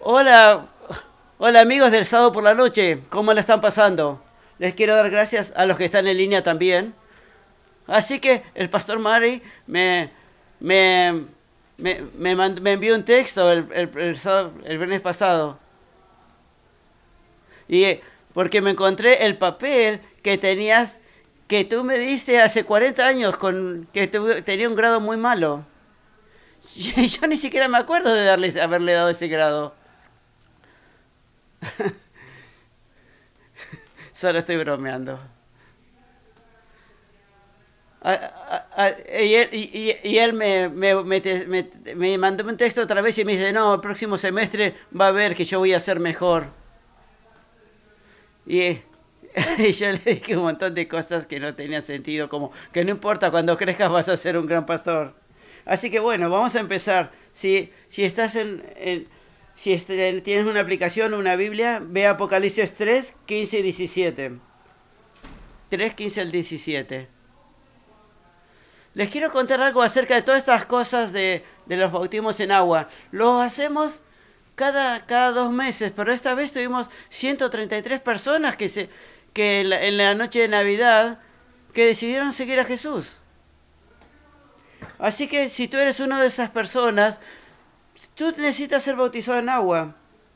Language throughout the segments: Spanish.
Hola, hola amigos del sábado por la noche, ¿cómo la están pasando? Les quiero dar gracias a los que están en línea también. Así que el pastor Mari me, me envió un texto el viernes pasado. Y porque me encontré el papel que tenías, que tú me diste hace 40 años, tenía un grado muy malo. Yo ni siquiera me acuerdo de haberle dado ese grado. Solo estoy bromeando. Y él me mandó un texto otra vez y me dice, no, el próximo semestre va a ver que yo voy a ser mejor. Y, y yo le dije un montón de cosas que no tenían sentido, como que no importa, cuando crezcas vas a ser un gran pastor. Así que bueno, vamos a empezar. Si estás tienes una aplicación, una Biblia, ve Apocalipsis 3, 15 y 17. 3, 15 al 17. Les quiero contar algo acerca de todas estas cosas de los bautismos en agua. Los hacemos cada 2 meses, pero esta vez tuvimos 133 personas que en la noche de Navidad que decidieron seguir a Jesús. Así que si tú eres una de esas personas, tú necesitas ser bautizado en agua.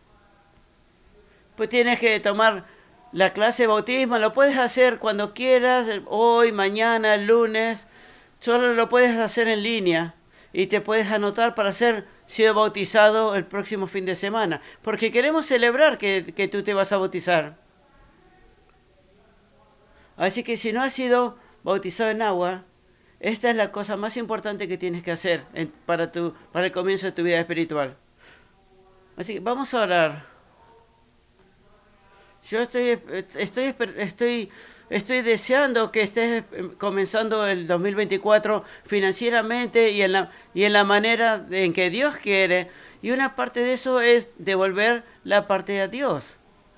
Pues tienes que tomar la clase de bautismo, lo puedes hacer cuando quieras, hoy, mañana, el lunes. Solo lo puedes hacer en línea y te puedes anotar para ser sido bautizado el próximo fin de semana. Porque queremos celebrar que tú te vas a bautizar. Así que si no has sido bautizado en agua, esta es la cosa más importante que tienes que hacer para el comienzo de tu vida espiritual. Así que vamos a orar. Yo estoy deseando que estés comenzando el 2024 financieramente y en la manera en que Dios quiere. Y una parte de eso es devolver la parte a Dios.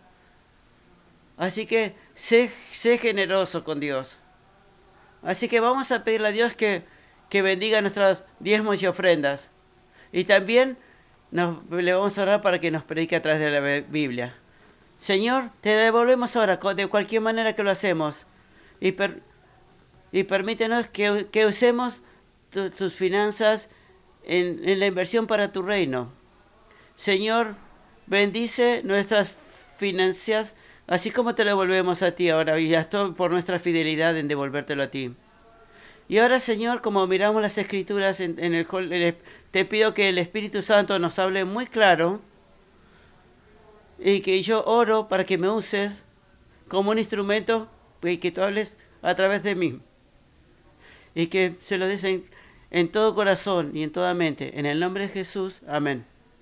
Así que sé generoso con Dios. Así que vamos a pedirle a Dios que bendiga nuestros diezmos y ofrendas. Y también le vamos a orar para que nos predique a través de la Biblia. Señor, te devolvemos ahora de cualquier manera que lo hacemos y permítenos que usemos tus finanzas en la inversión para tu reino. Señor, bendice nuestras finanzas así como te lo devolvemos a ti ahora y esto por nuestra fidelidad en devolvértelo a ti. Y ahora, Señor, como miramos las escrituras te pido que el Espíritu Santo nos hable muy claro y que yo oro para que me uses como un instrumento y que tú hables a través de mí. Y que se lo des en todo corazón y en toda mente. En el nombre de Jesús, amén.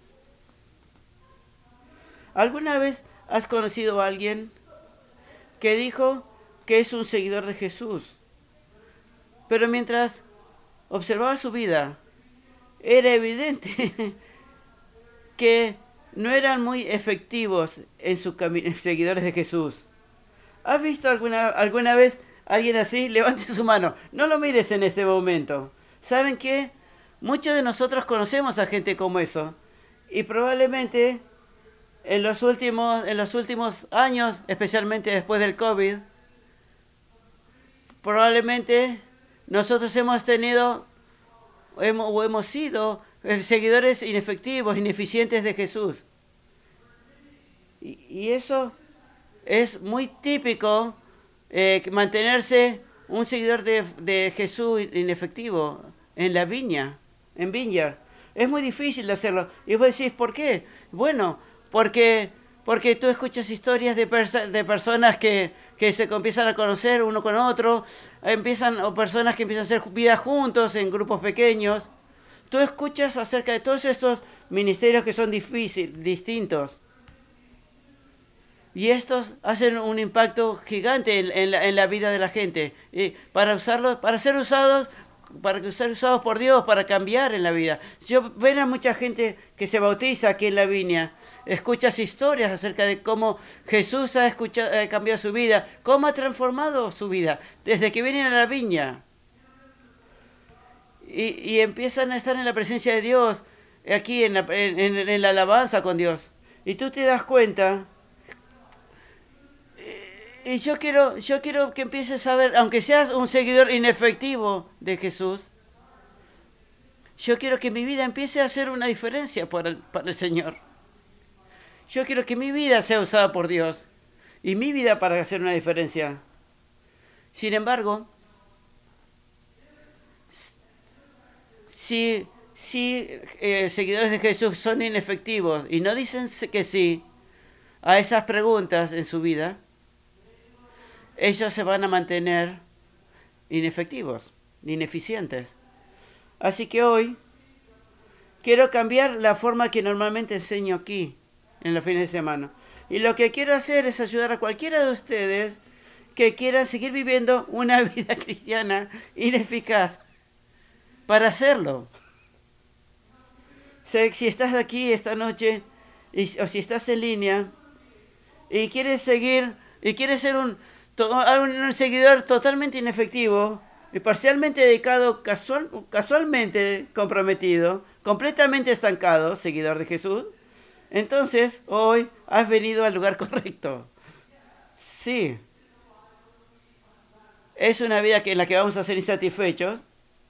¿Alguna vez has conocido a alguien que dijo que es un seguidor de Jesús? Pero mientras observaba su vida, era evidente que no eran muy efectivos en sus seguidores de Jesús. ¿Has visto alguna vez a alguien así? Levante su mano. No lo mires en este momento. ¿Saben qué? Muchos de nosotros conocemos a gente como eso. Y probablemente en los últimos años, especialmente después del COVID, probablemente nosotros hemos sido seguidores inefectivos, ineficientes de Jesús. Y eso es muy típico, mantenerse un seguidor de Jesús inefectivo en la viña, en Vineyard. Es muy difícil de hacerlo. Y vos decís, ¿por qué? Bueno, porque tú escuchas historias de personas que se empiezan a conocer uno con otro, o personas que empiezan a hacer vida juntos en grupos pequeños. Tú escuchas acerca de todos estos ministerios que son distintos. Y estos hacen un impacto gigante en la vida de la gente. Y para ser usados por Dios, para cambiar en la vida. Ven a mucha gente que se bautiza aquí en la viña. Escuchas historias acerca de cómo Jesús ha cambiado su vida, cómo ha transformado su vida desde que vienen a la viña. Y empiezan a estar en la presencia de Dios, aquí en la alabanza con Dios. Y tú te das cuenta. Y yo quiero que empieces a ver, aunque seas un seguidor inefectivo de Jesús, yo quiero que mi vida empiece a hacer una diferencia para el Señor. Yo quiero que mi vida sea usada por Dios y mi vida para hacer una diferencia. Sin embargo, si seguidores de Jesús son inefectivos y no dicen que sí a esas preguntas en su vida, ellos se van a mantener inefectivos, ineficientes. Así que hoy quiero cambiar la forma que normalmente enseño aquí en los fines de semana. Y lo que quiero hacer es ayudar a cualquiera de ustedes que quieran seguir viviendo una vida cristiana ineficaz para hacerlo. Si estás aquí esta noche o si estás en línea y quieres seguir y quieres ser un seguidor totalmente inefectivo y parcialmente dedicado, casualmente comprometido, completamente estancado, seguidor de Jesús, entonces hoy has venido al lugar correcto. Sí, es una vida en la que vamos a ser insatisfechos.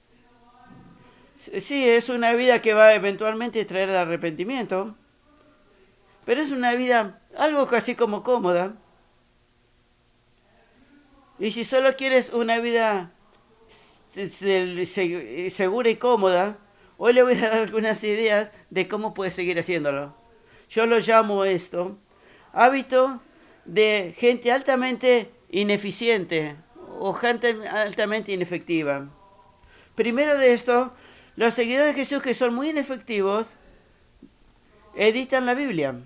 Sí, es una vida que va eventualmente a traer el arrepentimiento, pero es una vida algo casi como cómoda. Y si solo quieres una vida segura y cómoda, hoy le voy a dar algunas ideas de cómo puedes seguir haciéndolo. Yo lo llamo esto hábito de gente altamente ineficiente o gente altamente inefectiva. Primero de esto, los seguidores de Jesús que son muy inefectivos editan la Biblia.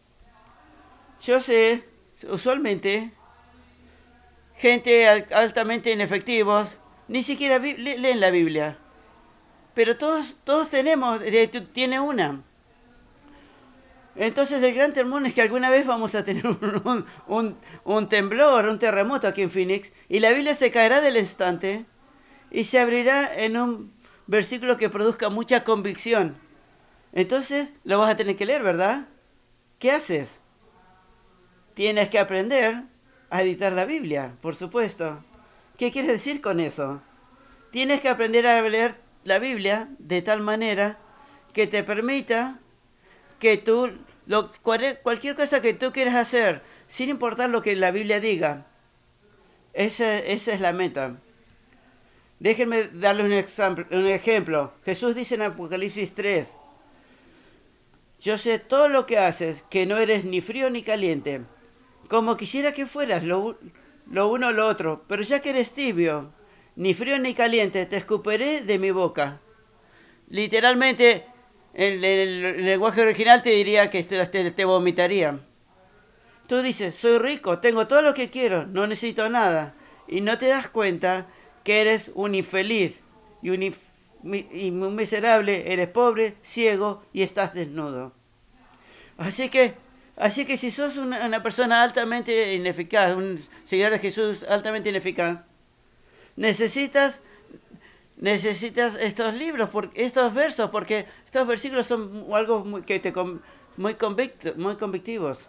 Yo sé, usualmente, gente altamente inefectivos ni siquiera leen la Biblia. Pero todos tenemos, tiene una. Entonces el gran temor es que alguna vez vamos a tener un temblor, un terremoto aquí en Phoenix, y la Biblia se caerá del instante y se abrirá en un versículo que produzca mucha convicción. Entonces lo vas a tener que leer, ¿verdad? ¿Qué haces? Tienes que aprender a editar la Biblia, por supuesto. ¿Qué quieres decir con eso? Tienes que aprender a leer la Biblia de tal manera que te permita que tú, cualquier cosa que tú quieras hacer, sin importar lo que la Biblia diga, esa es la meta. Déjenme darles un ejemplo. Jesús dice en Apocalipsis 3, yo sé todo lo que haces, que no eres ni frío ni caliente. Como quisiera que fueras lo uno o lo otro, pero ya que eres tibio, ni frío ni caliente, te escupiré de mi boca. Literalmente, en el lenguaje original te diría que te vomitaría. Tú dices, soy rico, tengo todo lo que quiero, no necesito nada. Y no te das cuenta que eres un infeliz y un miserable, eres pobre, ciego y estás desnudo. Así que si sos una persona altamente ineficaz, un seguidor de Jesús altamente ineficaz, necesitas estos libros, estos versos, porque estos versículos son algo muy convictivos.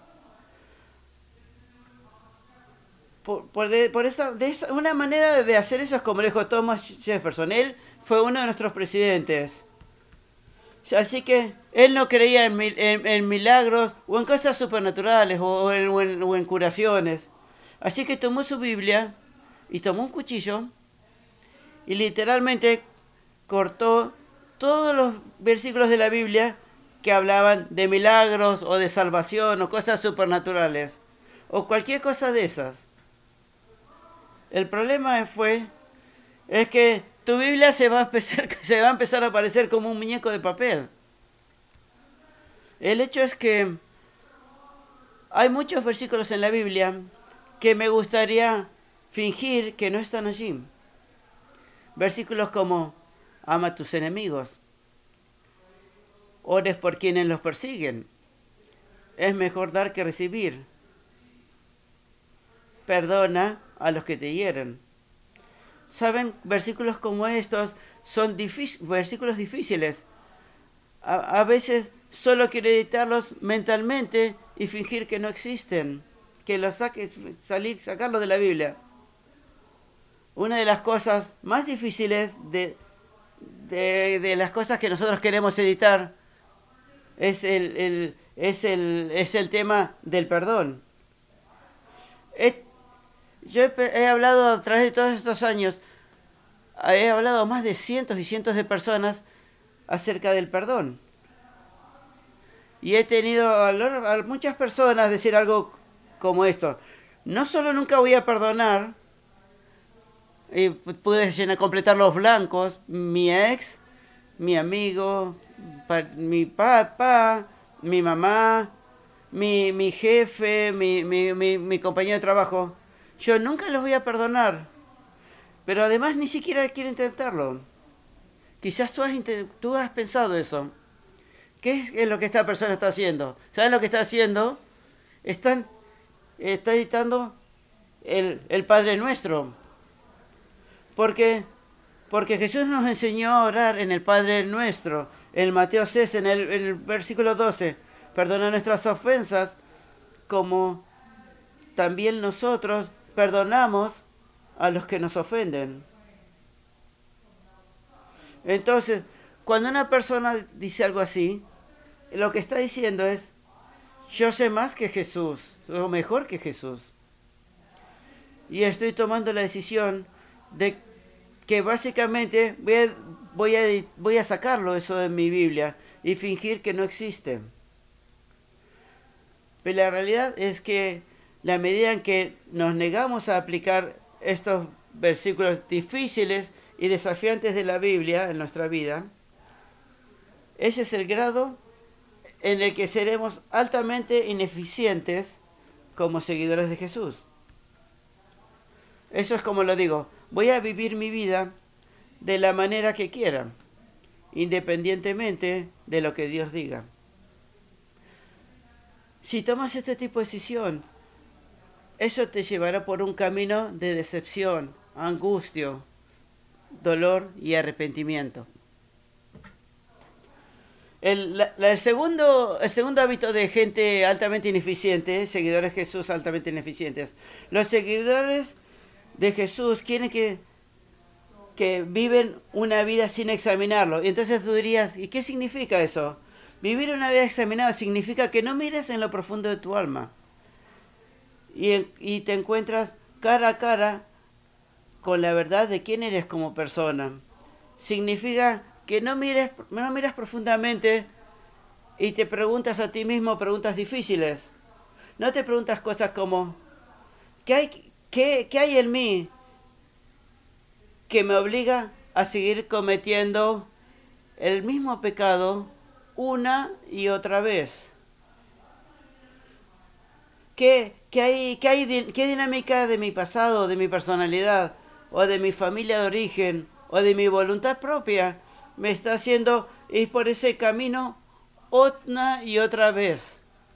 Por eso, una manera de hacer eso es como lo dijo Thomas Jefferson. Él fue uno de nuestros presidentes. Así que él no creía en milagros o en cosas supernaturales o en curaciones. Así que tomó su Biblia y tomó un cuchillo y literalmente cortó todos los versículos de la Biblia que hablaban de milagros o de salvación o cosas supernaturales o cualquier cosa de esas. El problema es que tu Biblia se va a empezar a parecer como un muñeco de papel. El hecho es que hay muchos versículos en la Biblia que me gustaría fingir que no están allí. Versículos como, ama a tus enemigos, ores por quienes los persiguen, es mejor dar que recibir, perdona a los que te hieren. ¿Saben? Versículos como estos son versículos difíciles. a veces solo quiere editarlos mentalmente y fingir que no existen, que los sacarlo de la Biblia. Una de las cosas más difíciles de las cosas que nosotros queremos editar es el tema del perdón. He, he hablado a través de todos estos años, he hablado a más de cientos y cientos de personas acerca del perdón. Y he tenido a muchas personas decir algo como esto. No solo nunca voy a perdonar, y pude completar los blancos, mi ex, mi amigo, mi papá, mi mamá, mi jefe, mi compañero de trabajo. Yo nunca los voy a perdonar. Pero además ni siquiera quiero intentarlo. Quizás tú has pensado eso. ¿Qué es lo que esta persona está haciendo? ¿Saben lo que está haciendo? Está editando el Padre Nuestro. Porque Jesús nos enseñó a orar en el Padre Nuestro. En Mateo 6, en el versículo 12. Perdona nuestras ofensas como también nosotros perdonamos a los que nos ofenden. Entonces, cuando una persona dice algo así, lo que está diciendo es, yo sé más que Jesús, o mejor que Jesús. Y estoy tomando la decisión de que básicamente voy a sacarlo eso de mi Biblia y fingir que no existe. Pero la realidad es que la medida en que nos negamos a aplicar estos versículos difíciles y desafiantes de la Biblia en nuestra vida, ese es el grado en el que seremos altamente ineficientes como seguidores de Jesús. Eso es como lo digo, voy a vivir mi vida de la manera que quiera, independientemente de lo que Dios diga. Si tomas este tipo de decisión, eso te llevará por un camino de decepción, angustia, dolor y arrepentimiento. El segundo hábito de gente altamente ineficiente, seguidores de Jesús altamente ineficientes. Los seguidores de Jesús quieren que viven una vida sin examinarlo. Y entonces tú dirías, ¿y qué significa eso? Vivir una vida examinada significa que no mires en lo profundo de tu alma. Y te encuentras cara a cara con la verdad de quién eres como persona. Significa que no miras profundamente y te preguntas a ti mismo preguntas difíciles. No te preguntas cosas como, ¿qué hay en mí que me obliga a seguir cometiendo el mismo pecado una y otra vez? ¿Qué dinámica de mi pasado, de mi personalidad, o de mi familia de origen, o de mi voluntad propia me está haciendo ir por ese camino una y otra vez?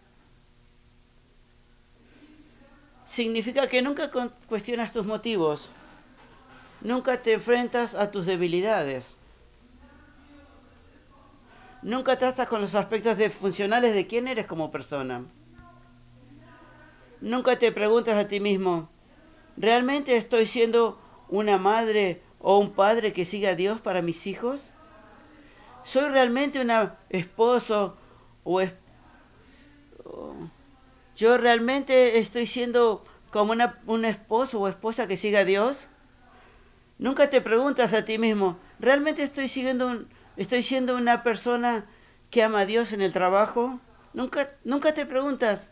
Significa que nunca cuestionas tus motivos, nunca te enfrentas a tus debilidades, nunca tratas con los aspectos funcionales de quién eres como persona. Nunca te preguntas a ti mismo, ¿realmente estoy siendo una madre o un padre que siga a Dios para mis hijos? ¿Soy realmente una esposo yo realmente estoy siendo como un esposo o esposa que siga a Dios? Nunca te preguntas a ti mismo, ¿realmente estoy siendo una persona que ama a Dios en el trabajo? Nunca te preguntas.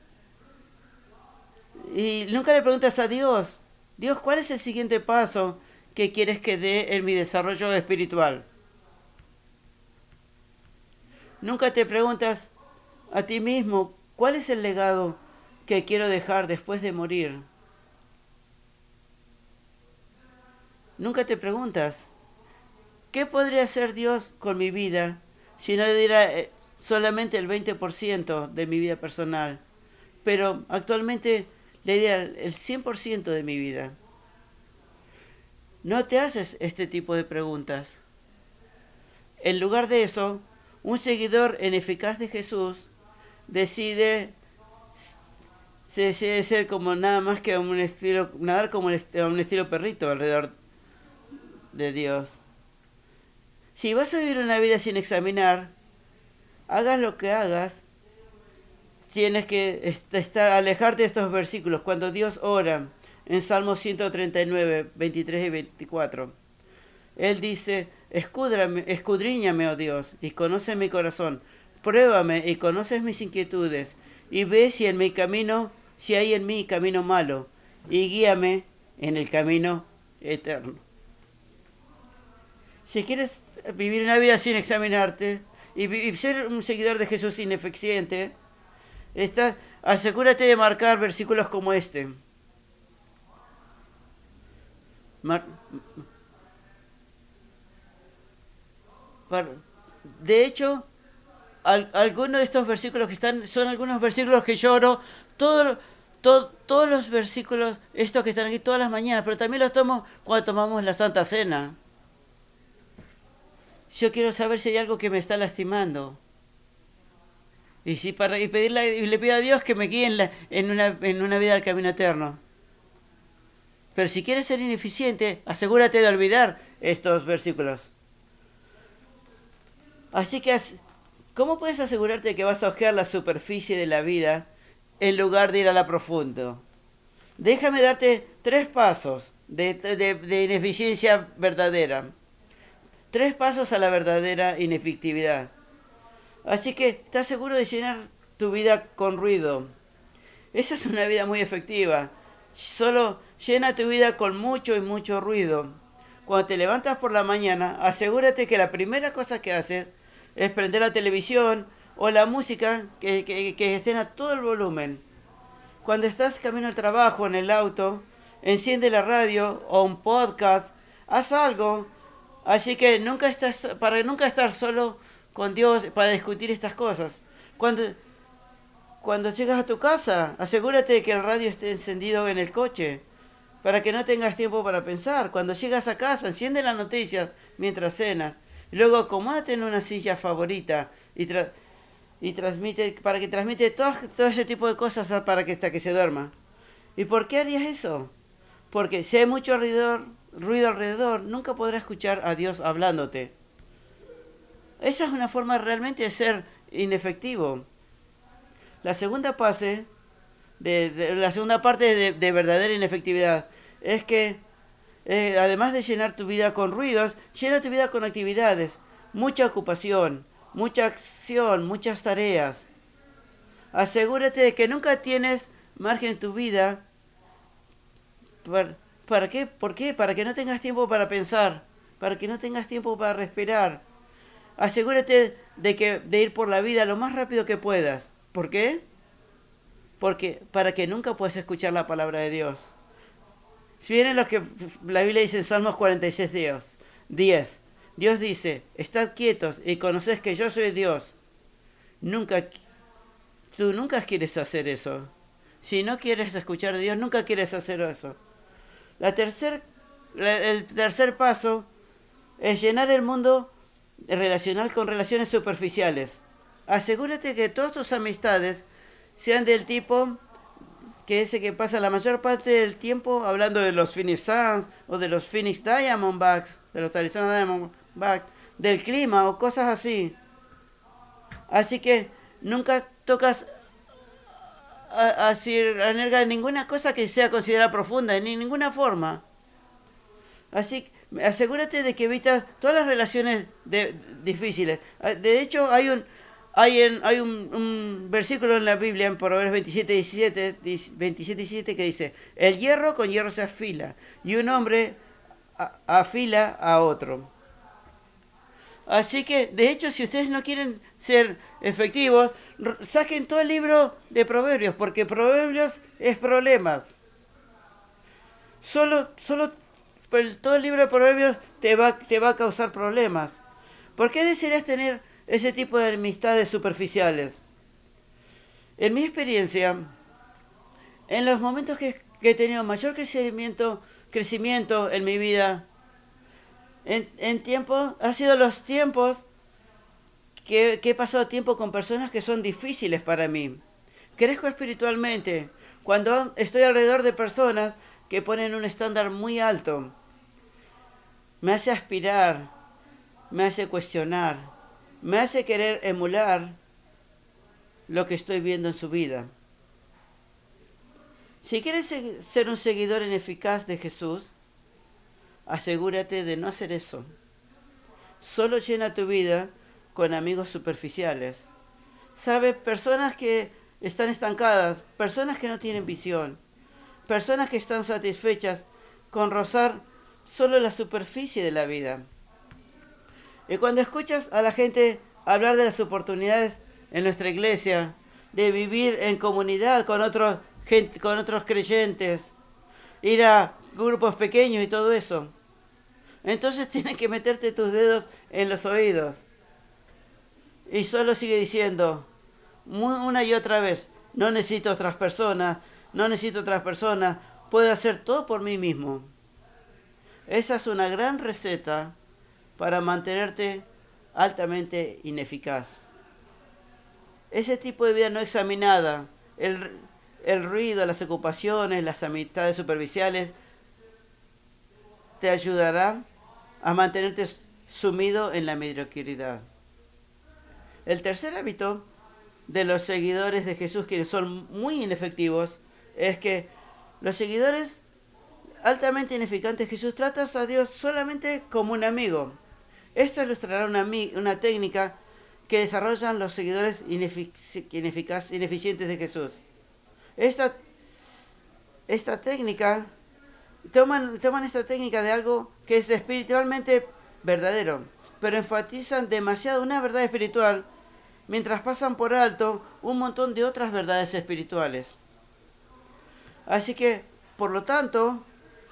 Y nunca le preguntas a Dios, Dios, ¿cuál es el siguiente paso que quieres que dé en mi desarrollo espiritual? Nunca te preguntas a ti mismo, ¿cuál es el legado que quiero dejar después de morir? Nunca te preguntas, ¿qué podría hacer Dios con mi vida si no le diera solamente el 20% de mi vida personal, pero actualmente le diera el 100% de mi vida? No te haces este tipo de preguntas. En lugar de eso, Un seguidor ineficaz de Jesús decide ser como nada más que un estilo, nadar como un estilo perrito alrededor de Dios. Si vas a vivir una vida sin examinar, hagas lo que hagas, tienes que alejarte de estos versículos. Cuando Dios ora en Salmo 139, 23 y 24, Él dice: escudriñame, oh Dios, y conoce mi corazón. Pruébame y conoces mis inquietudes, y ve si hay en mí camino malo, y guíame en el camino eterno. Si quieres vivir una vida sin examinarte y ser un seguidor de Jesús ineficiente, asegúrate de marcar versículos como este. De hecho, algunos de estos versículos que están son algunos versículos que yo oro todos los versículos estos que están aquí todas las mañanas, pero también los tomo cuando tomamos la Santa Cena. Yo quiero saber si hay algo que me está lastimando. Y le pido a Dios que me guíe en una vida del camino eterno. Pero si quieres ser ineficiente, asegúrate de olvidar estos versículos. Así que, ¿cómo puedes asegurarte de que vas a ojear la superficie de la vida en lugar de ir a la profundo? Déjame darte 3 pasos de ineficiencia verdadera. 3 pasos a la verdadera inefectividad. Así que, ¿estás seguro de llenar tu vida con ruido? Esa es una vida muy efectiva. Solo llena tu vida con mucho y mucho ruido. Cuando te levantas por la mañana, asegúrate que la primera cosa que haces es prender la televisión o la música que estén a todo el volumen. Cuando estás camino al trabajo, en el auto, enciende la radio o un podcast, haz algo. Así que para nunca estar solo con Dios para discutir estas cosas. Cuando llegas a tu casa, asegúrate de que el radio esté encendido en el coche, para que no tengas tiempo para pensar. Cuando llegas a casa, enciende las noticias mientras cenas. Luego acomódate en una silla favorita y transmite, para que transmite todo ese tipo de cosas hasta que se duerma. ¿Y por qué harías eso? Porque si hay mucho ruido alrededor, nunca podrás escuchar a Dios hablándote. Esa es una forma realmente de ser inefectivo. La segunda parte de verdadera inefectividad es que, además de llenar tu vida con ruidos, llena tu vida con actividades, mucha ocupación, mucha acción, muchas tareas. Asegúrate de que nunca tienes margen en tu vida. ¿Para qué? ¿Por qué? Para que no tengas tiempo para pensar, para que no tengas tiempo para respirar. Asegúrate de ir por la vida lo más rápido que puedas. ¿Por qué? Porque para que nunca puedas escuchar la palabra de Dios. Si vienen los que la Biblia dice en Salmos 46, 10, Dios dice: estad quietos y conoced que yo soy Dios. Tú nunca quieres hacer eso. Si no quieres escuchar a Dios, nunca quieres hacer eso. El tercer paso es llenar el mundo relacional con relaciones superficiales. Asegúrate que todas tus amistades sean del tipo que ese que pasa la mayor parte del tiempo hablando de los Phoenix Suns o de los Phoenix Diamondbacks, de los Arizona Diamondbacks, del clima o cosas así. Así que nunca tocas a ninguna cosa que sea considerada profunda, en ninguna forma. Así que asegúrate de que evitas todas las relaciones difíciles. De hecho, hay un versículo en la Biblia, en Proverbios 27 y 17, que dice: el hierro con hierro se afila, y un hombre afila a otro. Así que, de hecho, si ustedes no quieren ser efectivos, saquen todo el libro de Proverbios, porque Proverbios es problemas. Todo el libro de Proverbios te va a causar problemas. ¿Por qué desearías tener ese tipo de amistades superficiales? En mi experiencia, en los momentos que he tenido mayor crecimiento en mi vida, ha sido los tiempos que he pasado tiempo con personas que son difíciles para mí. Crezco espiritualmente cuando estoy alrededor de personas que ponen un estándar muy alto. Me hace aspirar, me hace cuestionar, me hace querer emular lo que estoy viendo en su vida. Si quieres ser un seguidor ineficaz de Jesús, asegúrate de no hacer eso. Solo llena tu vida con amigos superficiales. ¿Sabes? Personas que están estancadas, personas que no tienen visión, personas que están satisfechas con rozar solo la superficie de la vida. Y cuando escuchas a la gente hablar de las oportunidades en nuestra iglesia, de vivir en comunidad con otros creyentes, ir a grupos pequeños y todo eso, entonces tienes que meterte tus dedos en los oídos. Y solo sigue diciendo, una y otra vez, no necesito otras personas, puedo hacer todo por mí mismo. Esa es una gran receta para mantenerte altamente ineficaz. Ese tipo de vida no examinada, el ruido, las ocupaciones, las amistades superficiales, te ayudará a mantenerte sumido en la mediocridad. El tercer hábito de los seguidores de Jesús, quienes son muy inefectivos, es que los seguidores altamente ineficantes de Jesús tratan a Dios solamente como un amigo. Esto ilustrará una técnica que desarrollan los seguidores ineficientes de Jesús. Esta técnica, toman esta técnica de algo que es espiritualmente verdadero, pero enfatizan demasiado una verdad espiritual mientras pasan por alto un montón de otras verdades espirituales. Así que, por lo tanto,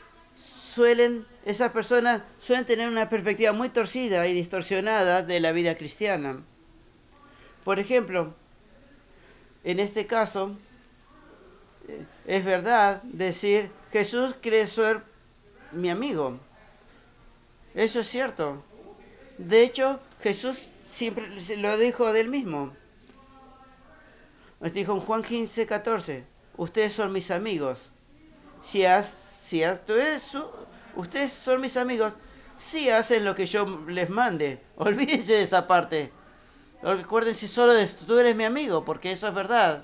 esas personas suelen tener una perspectiva muy torcida y distorsionada de la vida cristiana. Por ejemplo, en este caso, es verdad decir, Jesús cree ser mi amigo. Eso es cierto. De hecho, Jesús siempre lo dijo de él mismo. Nos dijo en Juan 15:14, ustedes son mis amigos. Ustedes son mis amigos si hacen lo que yo les mande. Olvídense de esa parte. Recuérdense solo de esto, tú eres mi amigo, porque eso es verdad.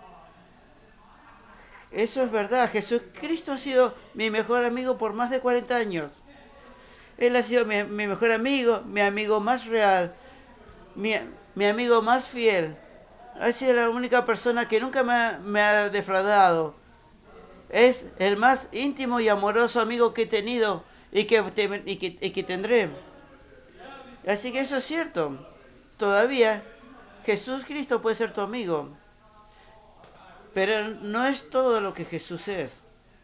Eso es verdad. Jesucristo ha sido mi mejor amigo por más de 40 años. Él ha sido mi mejor amigo, mi amigo más real, mi amigo más fiel. Ha sido la única persona que nunca me ha defraudado. Es el más íntimo y amoroso amigo que he tenido y que tendré. Así que eso es cierto. Todavía Jesús Cristo puede ser tu amigo. Pero no es todo lo que Jesús es.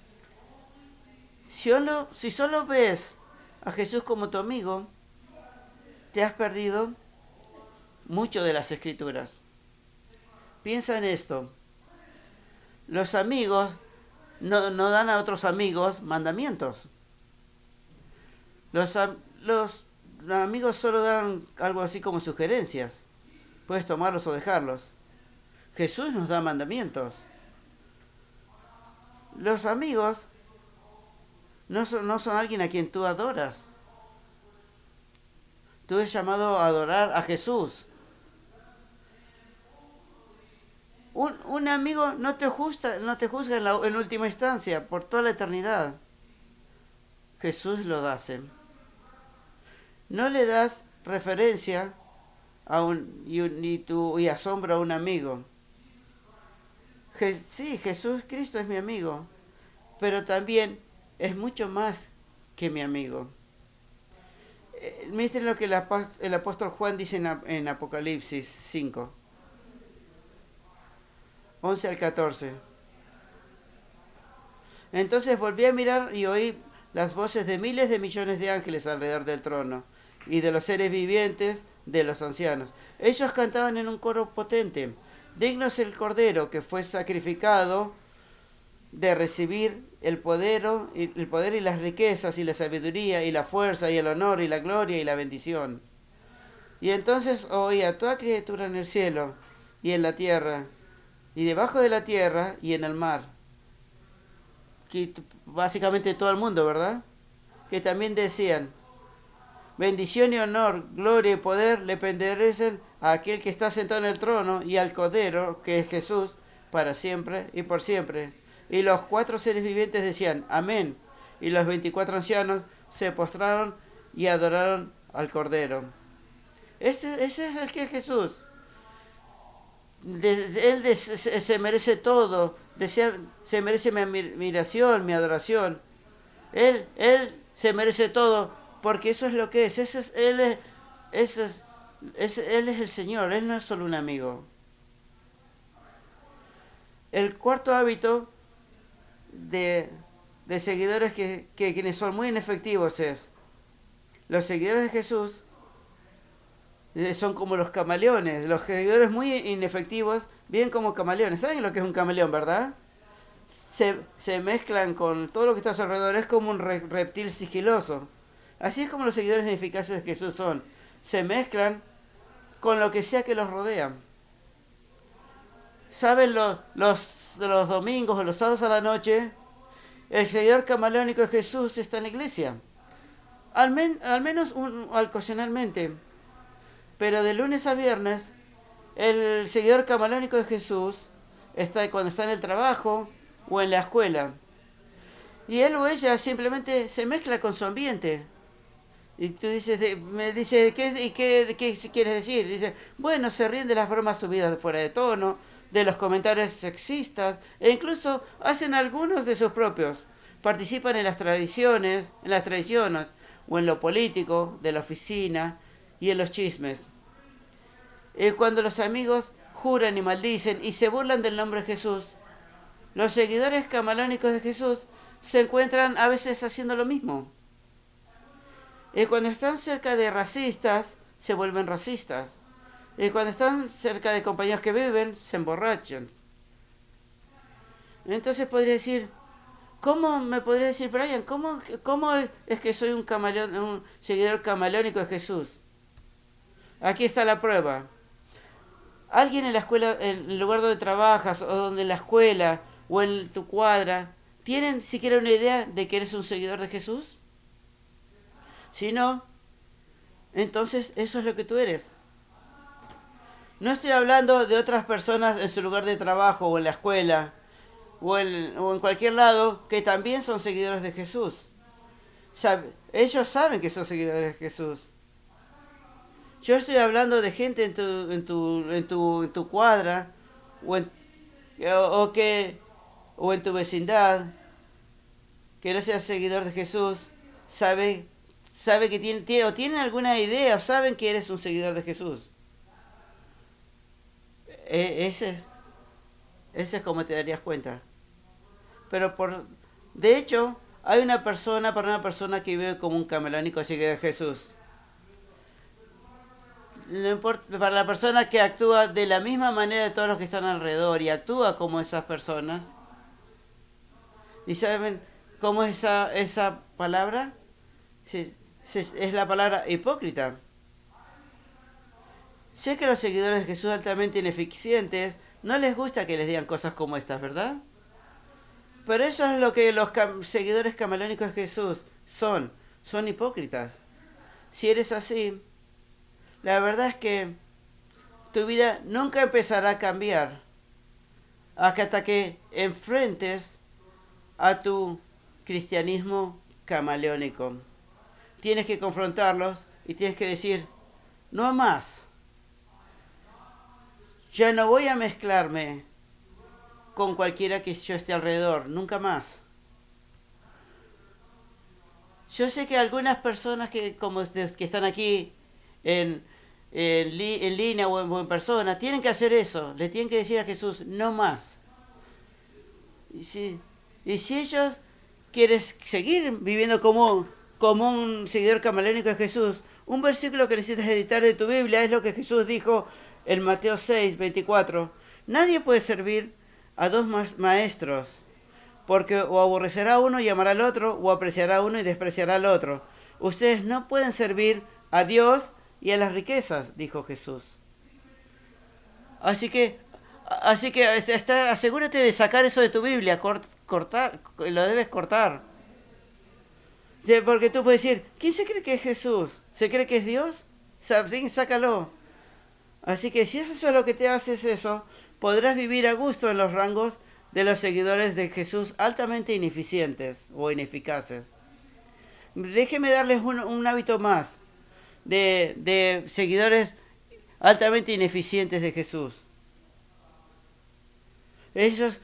Si solo ves a Jesús como tu amigo, te has perdido mucho de las Escrituras. Piensa en esto. Los amigos no dan a otros amigos mandamientos. Los amigos solo dan algo así como sugerencias. Puedes tomarlos o dejarlos. Jesús nos da mandamientos. Los amigos no son alguien a quien tú adoras. Tú eres llamado a adorar a Jesús. Un amigo no te juzga en última instancia, por toda la eternidad. Jesús lo hace. No le das referencia y asombro a un amigo. Sí, Jesús Cristo es mi amigo, pero también es mucho más que mi amigo. Miren lo que el apóstol Juan dice en Apocalipsis 5, 11 al 14. Entonces volví a mirar y oí las voces de miles de millones de ángeles alrededor del trono y de los seres vivientes de los ancianos. Ellos cantaban en un coro potente: digno es el Cordero que fue sacrificado de recibir el poder y las riquezas y la sabiduría y la fuerza y el honor y la gloria y la bendición. Y entonces oía toda criatura en el cielo y en la tierra, y debajo de la tierra y en el mar. Que básicamente todo el mundo, ¿verdad? Que también decían, bendición y honor, gloria y poder le pertenecen a aquel que está sentado en el trono y al Cordero, que es Jesús, para siempre y por siempre. Y los 4 seres vivientes decían, amén. Y los 24 ancianos se postraron y adoraron al Cordero. Ese es el que es Jesús. Él se merece todo. Se merece mi admiración, mi adoración. Él se merece todo, porque eso es lo que es. Ese él es el Señor, Él no es solo un amigo. El cuarto hábito de, de seguidores que quienes son muy inefectivos es, los seguidores de Jesús son como los camaleones. Los seguidores muy inefectivos viven como camaleones. ¿Saben lo que es un camaleón, verdad? Se mezclan con todo lo que está a su alrededor. Es como un reptil sigiloso. Así es como los seguidores ineficaces de Jesús son. Se mezclan con lo que sea que los rodea. ¿Saben los domingos o los sábados a la noche? El seguidor camaleónico de Jesús está en la iglesia. Al menos ocasionalmente. Pero de lunes a viernes, el seguidor camaleónico de Jesús está cuando está en el trabajo o en la escuela. Y él o ella simplemente se mezcla con su ambiente. Y tú dices, me dice, ¿qué quieres decir? Dice, bueno, se ríen de las bromas subidas de fuera de tono, de los comentarios sexistas, e incluso hacen algunos de sus propios. Participan en las tradiciones, o en lo político, de la oficina, y en los chismes. Cuando los amigos juran y maldicen y se burlan del nombre de Jesús, los seguidores camaleónicos de Jesús se encuentran a veces haciendo lo mismo. Cuando están cerca de racistas, se vuelven racistas. Cuando están cerca de compañeros que beben, se emborrachan. Entonces podría decir, ¿cómo me podría decir, Brian? ¿Cómo es que soy un seguidor camaleónico de Jesús? Aquí está la prueba. Alguien en la escuela, en el lugar donde trabajas, o donde en la escuela, o en tu cuadra, ¿tienen siquiera una idea de que eres un seguidor de Jesús? Si no, entonces eso es lo que tú eres. No estoy hablando de otras personas en su lugar de trabajo, o en la escuela, o en cualquier lado, que también son seguidores de Jesús. Ellos saben que son seguidores de Jesús. Yo estoy hablando de gente en tu cuadra o o en tu vecindad que no sea seguidor de Jesús, sabe que tienen alguna idea o saben que eres un seguidor de Jesús. E- ese es, ese es como te darías cuenta. Pero de hecho, hay para una persona que vive como un camaleónico seguidor de Jesús. No importa, para la persona que actúa de la misma manera de todos los que están alrededor y actúa como esas personas. ¿Y saben cómo es esa palabra? Es la palabra hipócrita. Sé que a los seguidores de Jesús altamente ineficientes no les gusta que les digan cosas como estas, ¿verdad? Pero eso es lo que los seguidores camaleónicos de Jesús son hipócritas. Si eres así, la verdad es que tu vida nunca empezará a cambiar hasta que enfrentes a tu cristianismo camaleónico. Tienes que confrontarlos y tienes que decir, no más. Ya no voy a mezclarme con cualquiera que yo esté alrededor, nunca más. Yo sé que algunas personas que están aquí en línea o en persona tienen que hacer eso, le tienen que decir a Jesús, no más. Y si ellos quieren seguir viviendo como un seguidor camaleónico de Jesús, un versículo que necesitas editar de tu Biblia es lo que Jesús dijo en Mateo 6:24. Nadie puede servir a dos maestros, porque o aborrecerá a uno y amará al otro, o apreciará a uno y despreciará al otro. Ustedes no pueden servir a Dios y a las riquezas, dijo Jesús. Así que asegúrate de sacar eso de tu Biblia, cortar, lo debes cortar. Porque tú puedes decir, ¿quién se cree que es Jesús? ¿Se cree que es Dios? Sácalo. Así que si eso es lo que te hace es eso, podrás vivir a gusto en los rangos de los seguidores de Jesús altamente ineficientes o ineficaces. Déjeme darles un hábito más de seguidores altamente ineficientes de Jesús. Ellos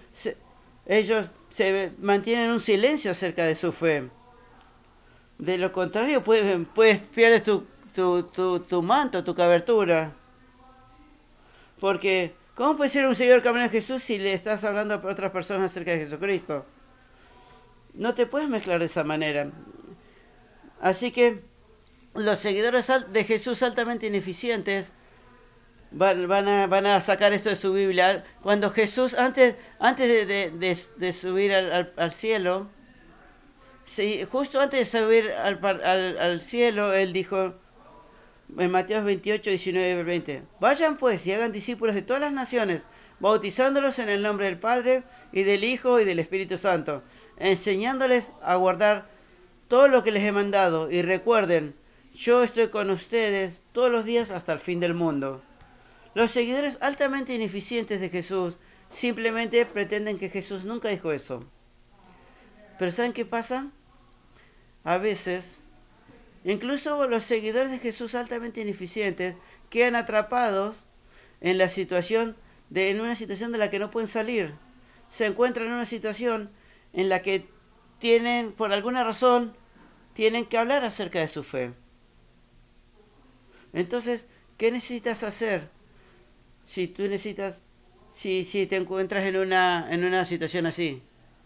se mantienen un silencio acerca de su fe. De lo contrario, pierdes tu manto, tu cobertura. Porque, ¿cómo puede ser un seguidor camino de Jesús si le estás hablando a otras personas acerca de Jesucristo? No te puedes mezclar de esa manera. Así que los seguidores de Jesús altamente ineficientes van a sacar esto de su Biblia. Cuando Jesús, antes de subir al cielo, sí, justo antes de subir al cielo, él dijo en Mateo 28, 19 y 20, vayan pues y hagan discípulos de todas las naciones, bautizándolos en el nombre del Padre y del Hijo y del Espíritu Santo, enseñándoles a guardar todo lo que les he mandado, y recuerden, yo estoy con ustedes todos los días hasta el fin del mundo. Los seguidores altamente ineficientes de Jesús simplemente pretenden que Jesús nunca dijo eso. Pero ¿saben qué pasa? A veces, incluso los seguidores de Jesús altamente ineficientes quedan atrapados en una situación de la que no pueden salir. Se encuentran en una situación en la que por alguna razón, tienen que hablar acerca de su fe. Entonces, ¿qué necesitas hacer? Si te encuentras en una situación así.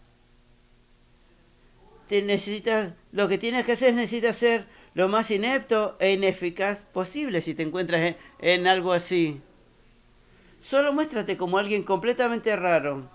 Lo que tienes que hacer necesitas ser lo más inepto e ineficaz posible si te encuentras en algo así. Solo muéstrate como alguien completamente raro.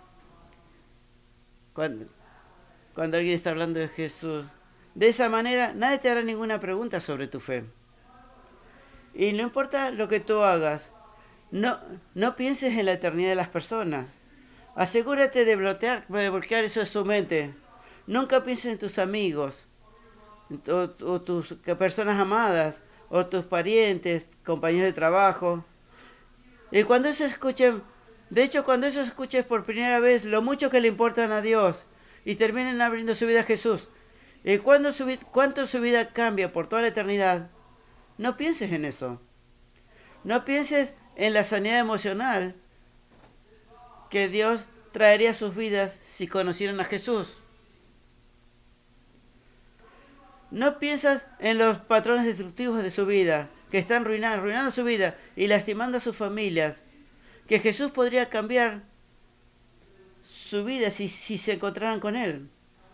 Cuando alguien está hablando de Jesús. De esa manera, nadie te hará ninguna pregunta sobre tu fe. Y no importa lo que tú hagas, no pienses en la eternidad de las personas. Asegúrate de bloquear eso de tu mente. Nunca pienses en tus amigos, o tus personas amadas, o tus parientes, compañeros de trabajo. Y cuando eso escuches por primera vez lo mucho que le importan a Dios, y terminen abriendo su vida a Jesús, y cuánto su vida cambia por toda la eternidad, no pienses en eso. No pienses en la sanidad emocional que Dios traería a sus vidas si conocieran a Jesús. No piensas en los patrones destructivos de su vida, que están arruinando su vida y lastimando a sus familias, que Jesús podría cambiar su vida si se encontraran con Él.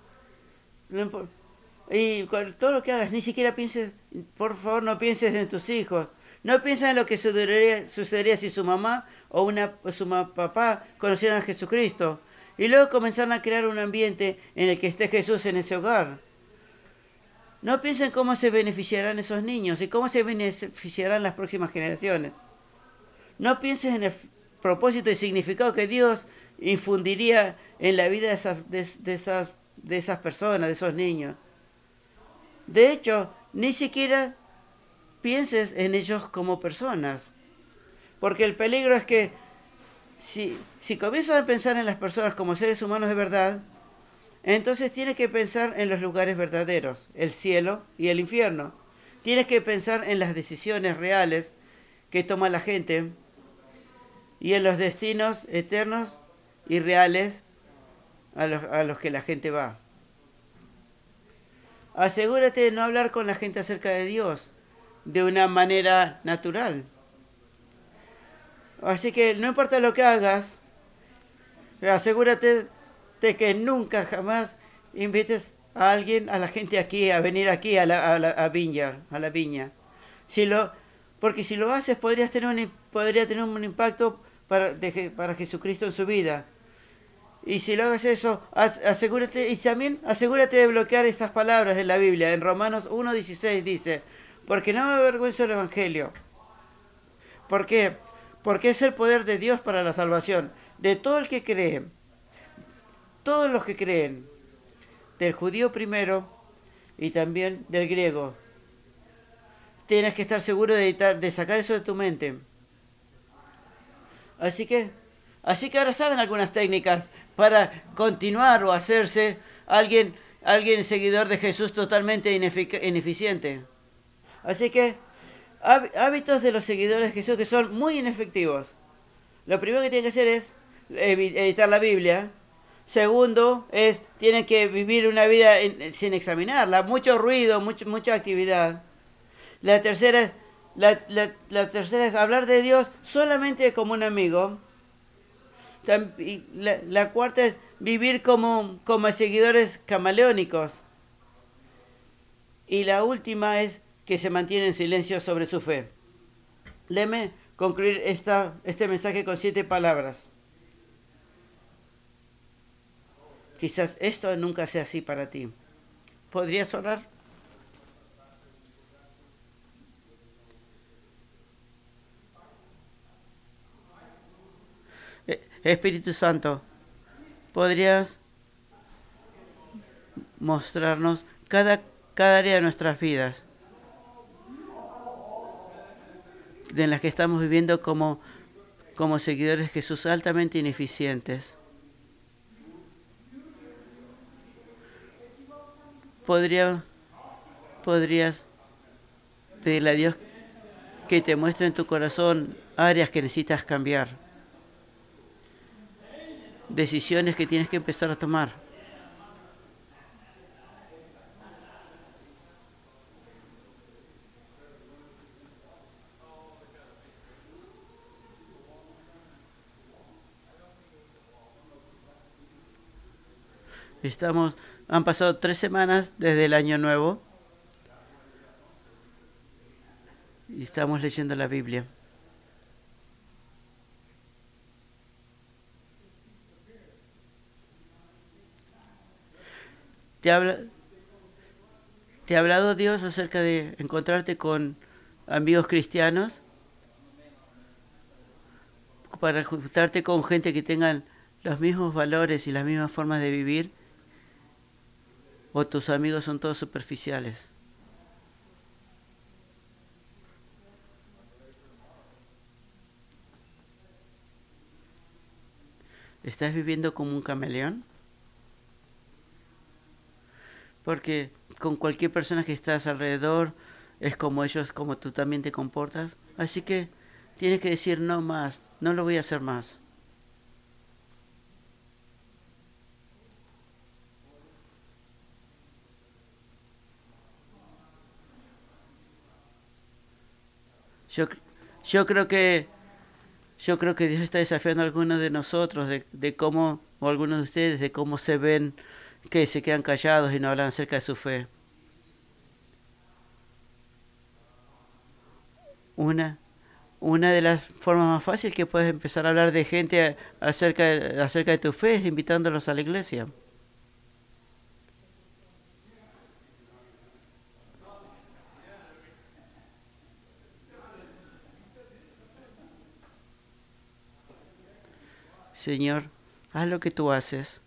Y con todo lo que hagas, ni siquiera pienses, por favor, no pienses en tus hijos. No pienses en lo que sucedería si su mamá o su papá conocieran a Jesucristo. Y luego comenzaron a crear un ambiente en el que esté Jesús en ese hogar. No piensen cómo se beneficiarán esos niños y cómo se beneficiarán las próximas generaciones. No pienses en el propósito y significado que Dios infundiría en la vida de esas personas, de esos niños. De hecho, ni siquiera pienses en ellos como personas. Porque el peligro es que si comienzas a pensar en las personas como seres humanos de verdad, entonces tienes que pensar en los lugares verdaderos, el cielo y el infierno. Tienes que pensar en las decisiones reales que toma la gente y en los destinos eternos y reales a los que la gente va. Asegúrate de no hablar con la gente acerca de Dios de una manera natural. Así que no importa lo que hagas, asegúrate de que nunca jamás invites a la gente aquí, a venir aquí a la viña. Porque si lo haces podría tener un impacto para Jesucristo en su vida. Y si lo hagas eso, asegúrate de bloquear estas palabras en la Biblia. En Romanos 1:16 dice, porque no me avergüenzo del Evangelio. ¿Por qué? Porque es el poder de Dios para la salvación de todo el que cree, todos los que creen, del judío primero y también del griego. Tienes que estar seguro de sacar eso de tu mente. Así que, así que ahora saben algunas técnicas para continuar o hacerse alguien seguidor de Jesús totalmente ineficiente. Así que hábitos de los seguidores de Jesús que son muy inefectivos. Lo primero que tienen que hacer es editar la Biblia. Segundo es, tienen que vivir una vida sin examinarla. Mucho ruido, mucha actividad. La tercera es, la tercera es hablar de Dios solamente como un amigo. La cuarta es vivir como seguidores camaleónicos. Y la última es que se mantiene en silencio sobre su fe. Léeme concluir este mensaje con 7 palabras. Quizás esto nunca sea así para ti. ¿Podrías orar? Espíritu Santo, ¿podrías mostrarnos cada área de nuestras vidas en las que estamos viviendo como seguidores de Jesús altamente ineficientes? ¿Podrías pedirle a Dios que te muestre en tu corazón áreas que necesitas cambiar? Decisiones que tienes que empezar a tomar. Han pasado 3 semanas desde el año nuevo y estamos leyendo la Biblia. ¿Te ha hablado Dios acerca de encontrarte con amigos cristianos? Para juntarte con gente que tengan los mismos valores y las mismas formas de vivir. ¿O tus amigos son todos superficiales? ¿Estás viviendo como un camaleón? Porque con cualquier persona que estás alrededor es como ellos, como tú también te comportas. Así que tienes que decir no más, no lo voy a hacer más. Yo, yo creo que yo creo que Dios está desafiando a algunos de nosotros de cómo, o algunos de ustedes, de cómo se ven, que se quedan callados y no hablan acerca de su fe. Una, una de las formas más fáciles que puedes empezar a hablar de gente acerca de tu fe es invitándolos a la iglesia. Señor, haz lo que tú haces.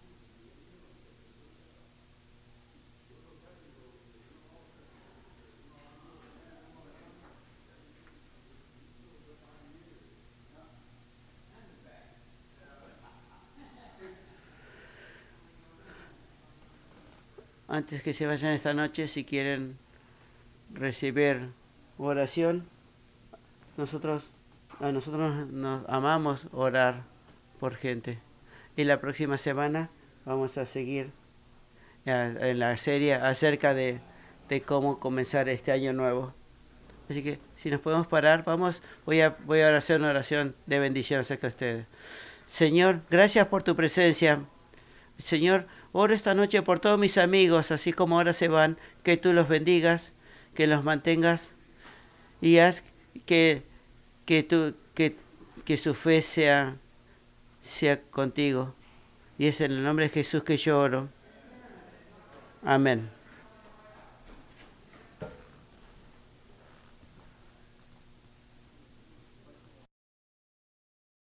Antes que se vayan esta noche, si quieren recibir oración, nosotros a nosotros nos amamos orar por gente. Y la próxima semana vamos a seguir en la serie acerca de cómo comenzar este año nuevo. Así que si nos podemos parar, voy a hacer una oración de bendición acerca de ustedes. Señor, gracias por tu presencia. Señor, oro esta noche por todos mis amigos, así como ahora se van, que tú los bendigas, que los mantengas y haz que, que su fe sea contigo. Y es en el nombre de Jesús que yo oro. Amén.